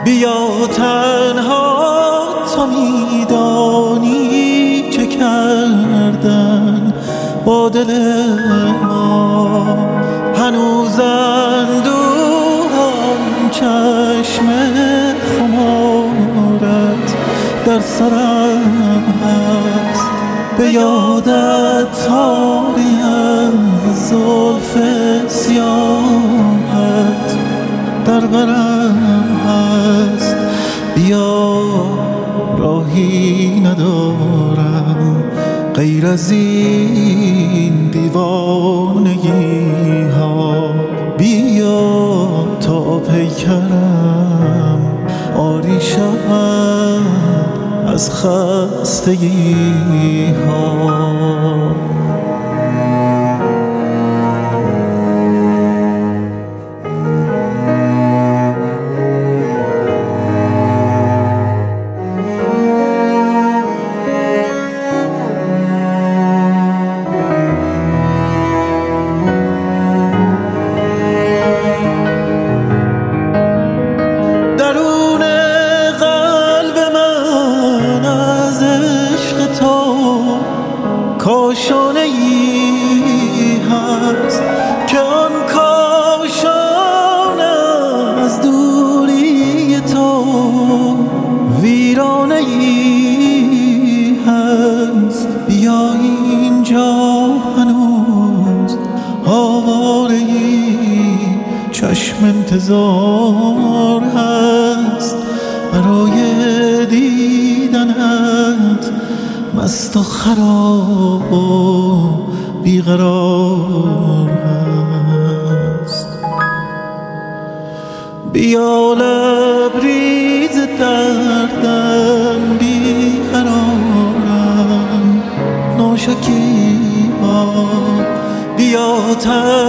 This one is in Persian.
بیا تنها تا میدانی چه کردن با دل ما. هنوز اندوهان چشم خمارت در سرم هست، به یادت تاری از زلف سیاهت در برم هست. بیا راهی ندارم غیر از این دیوانگی ها، بیا تا پیکرم آری شود از خستگی ها. کاشانه ای هست که آن کاشانه از دوری تو ویرانه ای هست. بیا اینجا هنوز آواره ای چشم انتظار هست برای دیدنت، مست و خراب و بیقرار هست. بیا لبریز دردم بیقرارم ناشکیبا، بیا